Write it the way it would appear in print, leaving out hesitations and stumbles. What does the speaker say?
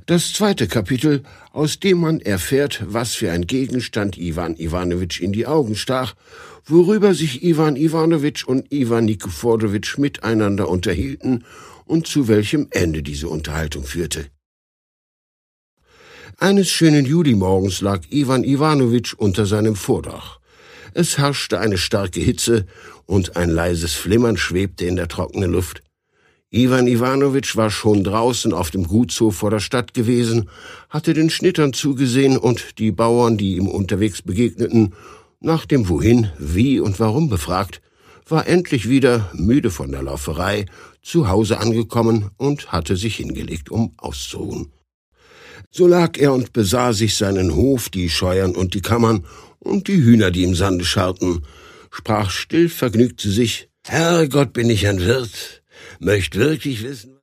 Das zweite Kapitel, aus dem man erfährt, was für ein Gegenstand Iwan Iwanowitsch in die Augen stach, worüber sich Iwan Iwanowitsch und Iwan Nikiforowitsch miteinander unterhielten und zu welchem Ende diese Unterhaltung führte. Eines schönen Julimorgens lag Iwan Iwanowitsch unter seinem Vordach. Es herrschte eine starke Hitze und ein leises Flimmern schwebte in der trockenen Luft. Iwan Iwanowitsch war schon draußen auf dem Gutshof vor der Stadt gewesen, hatte den Schnittern zugesehen und die Bauern, die ihm unterwegs begegneten, nach dem Wohin, Wie und Warum befragt, war endlich wieder, müde von der Lauferei, zu Hause angekommen und hatte sich hingelegt, um auszuruhen. So lag er und besah sich seinen Hof, die Scheuern und die Kammern und die Hühner, die im Sande scharrten, sprach still vergnügt zu sich: »Herrgott, bin ich ein Wirt, möcht wirklich wissen,